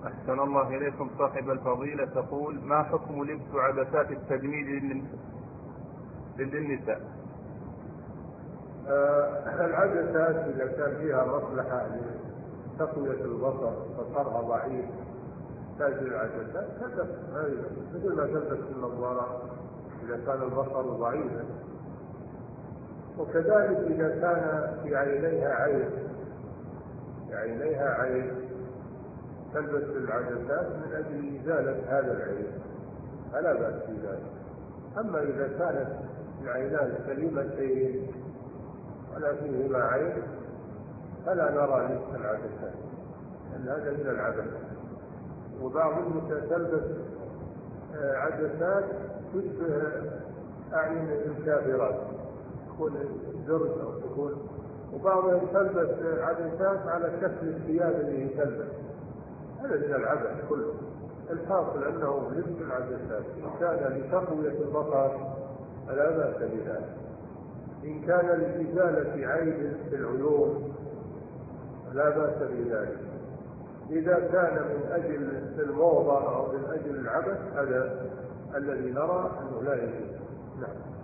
أحسن الله إليكم صاحب الفضيلة، تقول: ما حكم لبس عدسات التجميل للنساء؟ العدسات إذا كان فيها مصلحة لتقوية البصر، بصرها ضعيف، تحتاج العدسات تلبس، مثل ما تلبس النظارة إذا كان البصر ضعيفا. وكذلك إذا كان في عينيها عيب تلبس العدسات من أجل إزالة هذا العيب، فلا بأس بذلك. أما إذا كانت العينان سليمتين ولا فيهما عيب فلا نرى لبس العدسات، لأن هذا من العبث. وبعض النساء تلبس عدسات تشبه أعين الكافرات، تكون زرد أو تكون، وبعضهم تلبس عدسات على شكل الثياب اللي تلبس، هذا من العبث كله. الحاصل أنه لبس العدسات إن كان لتقوية البصر فلا بأس بذلك، إن كان لإزالة عيب في العيون لا بأس بذلك. إذا كان من أجل الموضة أو من أجل العبث هذا الذي نرى أنه لا يجوز. نعم.